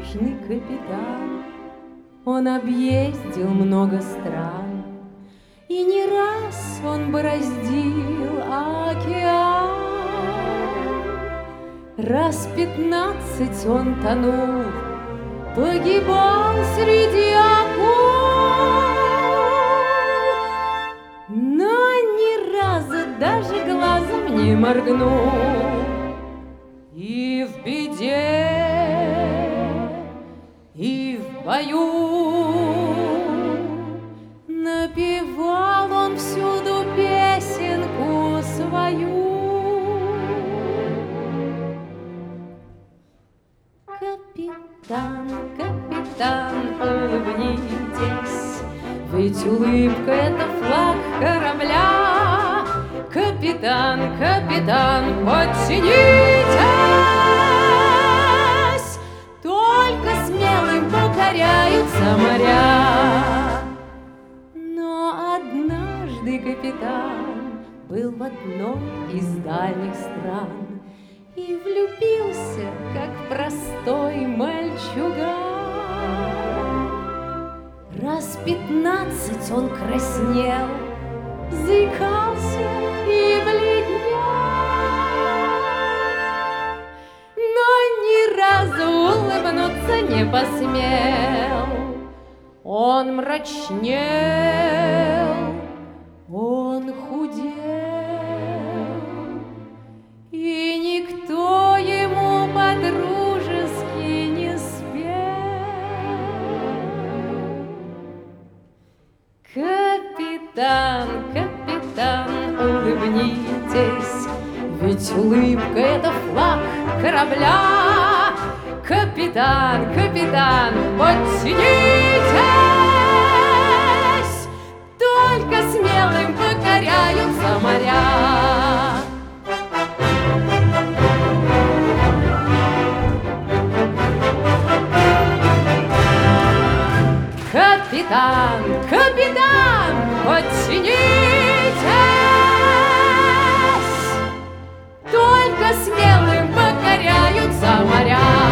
отважный капитан. Он объездил много стран, и не раз он бороздил океан. Раз 15 он тонул, погибал среди акул, но ни разу даже глазом не моргнул. И в беде, и в бою напевал он всюду песенку свою. Капитан, капитан, улыбнитесь, ведь улыбка — это флаг корабля. Капитан, капитан, подтянитесь, только смелым покоряются моря. Но однажды капитан был в одной из дальних стран и влюбился, как простой мальчуган. Раз 15 он краснел, заикался и бледнел, но ни разу улыбнуться не посмел. Он мрачнел, он худел, и никто ему по-дружески не спел. Капитан, капитан, улыбнитесь, ведь улыбка — это флаг корабля. Капитан, капитан, подтянитесь, только смелым покоряются моря. Капитан, капитан, подтянитесь, только смелым покоряются моря.